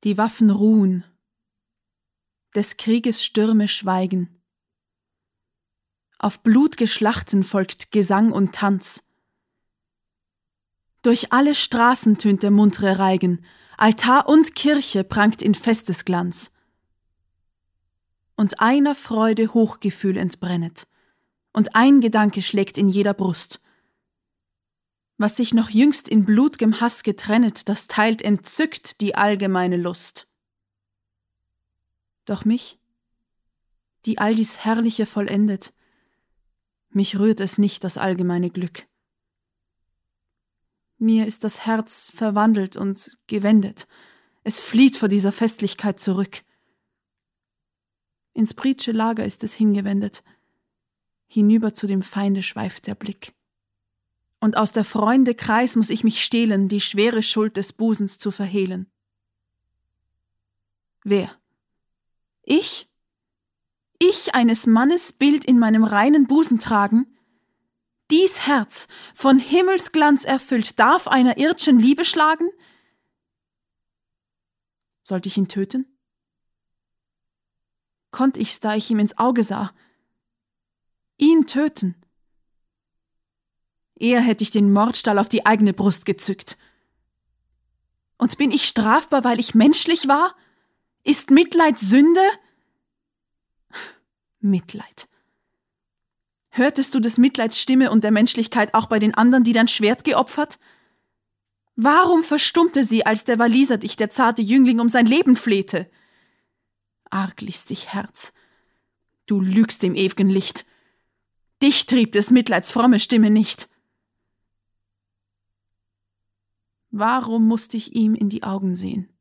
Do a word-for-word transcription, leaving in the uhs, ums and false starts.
Die Waffen ruhen, des Krieges Stürme schweigen. Auf Blutgeschlachten folgt Gesang und Tanz. Durch alle Straßen tönt der muntre Reigen, Altar und Kirche prangt in Festesglanz. Und einer Freude Hochgefühl entbrennet, und ein Gedanke schlägt in jeder Brust. Was sich noch jüngst in blut'gem Hass getrennet, das teilt entzückt die allgemeine Lust. Doch mich, die all dies Herrliche vollendet, mich rührt es nicht das allgemeine Glück. Mir ist das Herz verwandelt und gewendet, es flieht vor dieser Festlichkeit zurück. Ins Priedsche Lager ist es hingewendet, hinüber zu dem Feinde schweift der Blick. Und aus der Freunde Kreis muss ich mich stehlen, die schwere Schuld des Busens zu verhehlen. Wer? Ich? Ich eines Mannes Bild in meinem reinen Busen tragen? Dies Herz, von Himmelsglanz erfüllt, darf einer irdschen Liebe schlagen? Sollte ich ihn töten? Konnt ich's, da ich ihm ins Auge sah? Ihn töten? Eher hätte ich den Mordstahl auf die eigene Brust gezückt. Und bin ich strafbar, weil ich menschlich war? Ist Mitleid Sünde? Mitleid. Hörtest du des Mitleids Stimme und der Menschlichkeit auch bei den anderen, die dein Schwert geopfert? Warum verstummte sie, als der Waliser dich, der zarte Jüngling, um sein Leben flehte? Arglistig Herz, du lügst im ew'gen Licht. Dich trieb des Mitleids fromme Stimme nicht. Warum musste ich ihm in die Augen sehen?